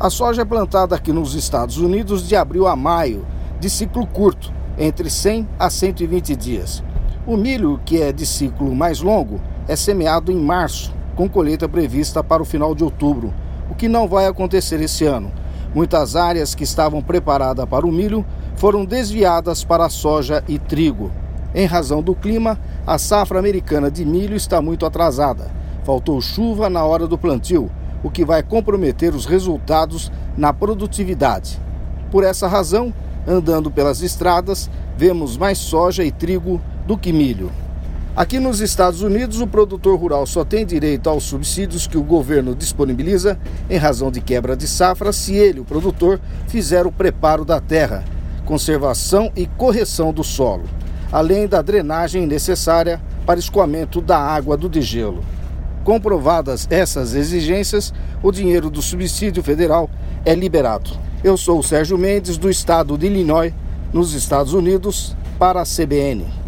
A soja é plantada aqui nos Estados Unidos de abril a maio, de ciclo curto, entre 100 a 120 dias. O milho, que é de ciclo mais longo, é semeado em março, com colheita prevista para o final de outubro, o que não vai acontecer esse ano. Muitas áreas que estavam preparadas para o milho foram desviadas para a soja e trigo. Em razão do clima, a safra americana de milho está muito atrasada. Faltou chuva na hora do plantio, o que vai comprometer os resultados na produtividade. Por essa razão, andando pelas estradas, vemos mais soja e trigo do que milho. Aqui nos Estados Unidos, o produtor rural só tem direito aos subsídios que o governo disponibiliza em razão de quebra de safra se ele, o produtor, fizer o preparo da terra, conservação e correção do solo, além da drenagem necessária para escoamento da água do degelo. Comprovadas essas exigências, o dinheiro do subsídio federal é liberado. Eu sou o Sérgio Mendes, do estado de Illinois, nos Estados Unidos, para a CBN.